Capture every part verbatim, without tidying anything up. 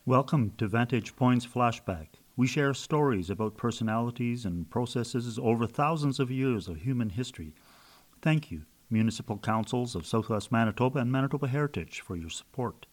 Welcome to Vantage Point's Flashback. We share stories about personalities and processes over thousands of years of human history. Thank you, Municipal Councils of Southwest Manitoba and Manitoba Heritage, for your support.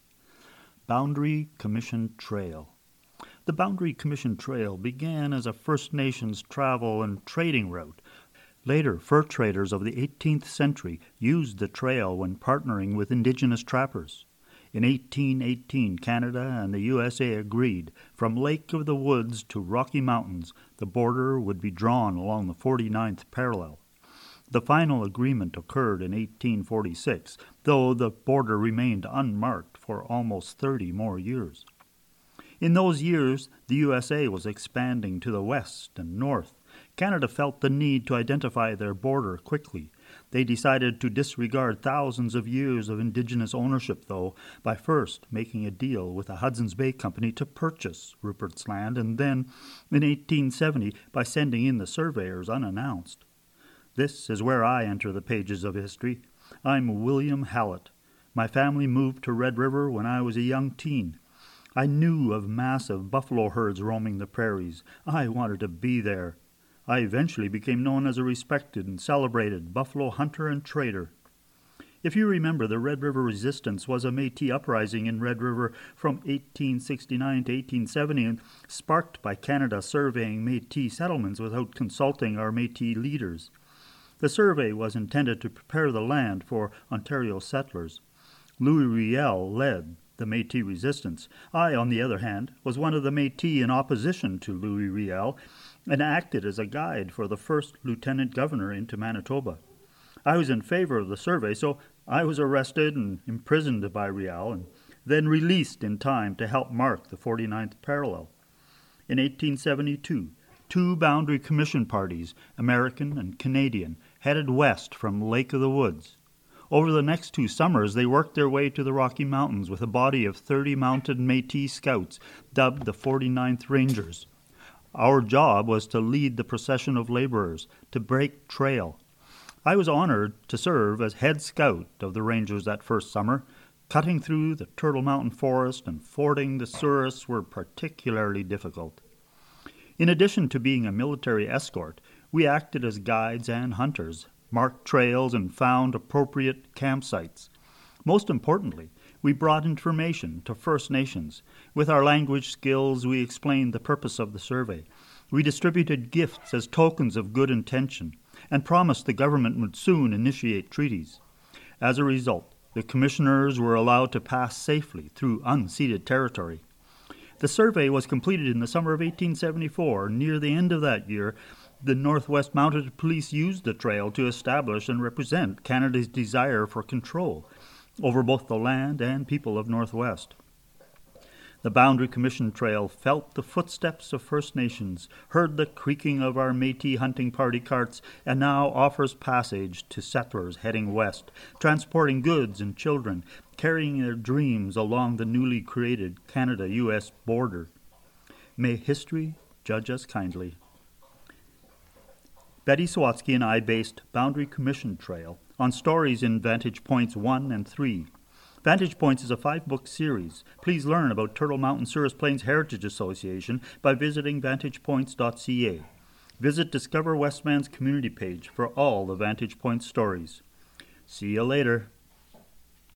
Boundary Commission Trail. The Boundary Commission Trail began as a First Nations travel and trading route. Later, fur traders of the eighteenth century used the trail when partnering with Indigenous trappers. In eighteen eighteen, Canada and the U S A agreed from Lake of the Woods to Rocky Mountains, the border would be drawn along the forty-ninth parallel. The final agreement occurred in eighteen forty-six, though the border remained unmarked for almost thirty more years. In those years, the U S A was expanding to the west and north. Canada felt the need to identify their border quickly. They decided to disregard thousands of years of Indigenous ownership, though, by first making a deal with the Hudson's Bay Company to purchase Rupert's Land, and then, in eighteen seventy, by sending in the surveyors unannounced. This is where I enter the pages of history. I'm William Hallett. My family moved to Red River when I was a young teen. I knew of massive buffalo herds roaming the prairies. I wanted to be there. I eventually became known as a respected and celebrated buffalo hunter and trader. If you remember, the Red River Resistance was a Métis uprising in Red River from eighteen sixty-nine to eighteen seventy, and sparked by Canada surveying Métis settlements without consulting our Métis leaders. The survey was intended to prepare the land for Ontario settlers. Louis Riel led the Métis resistance. I, on the other hand, was one of the Métis in opposition to Louis Riel, and acted as a guide for the first lieutenant governor into Manitoba. I was in favor of the survey, so I was arrested and imprisoned by Riel, and then released in time to help mark the forty-ninth parallel. In eighteen seventy-two, two Boundary Commission parties, American and Canadian, headed west from Lake of the Woods. Over the next two summers, they worked their way to the Rocky Mountains with a body of thirty mounted Métis scouts, dubbed the forty-ninth Rangers. Our job was to lead the procession of laborers, to break trail. I was honored to serve as head scout of the Rangers that first summer. Cutting through the Turtle Mountain forest and fording the Souris were particularly difficult. In addition to being a military escort, we acted as guides and hunters, marked trails, and found appropriate campsites. Most importantly, we brought information to First Nations. With our language skills, we explained the purpose of the survey. We distributed gifts as tokens of good intention and promised the government would soon initiate treaties. As a result, the commissioners were allowed to pass safely through unceded territory. The survey was completed in the summer of eighteen seventy-four. Near the end of that year, the Northwest Mounted Police used the trail to establish and represent Canada's desire for control over both the land and people of Northwest. The Boundary Commission Trail felt the footsteps of First Nations, heard the creaking of our Métis hunting party carts, and now offers passage to settlers heading west, transporting goods and children, carrying their dreams along the newly created Canada-U S border. May history judge us kindly. Betty Sawatsky and I based Boundary Commission Trail on stories in Vantage Points one and three. Vantage Points is a five-book series. Please learn about Turtle Mountain Souris Plains Heritage Association by visiting vantage points dot c a. Visit Discover Westman's community page for all the Vantage Point stories. See you later.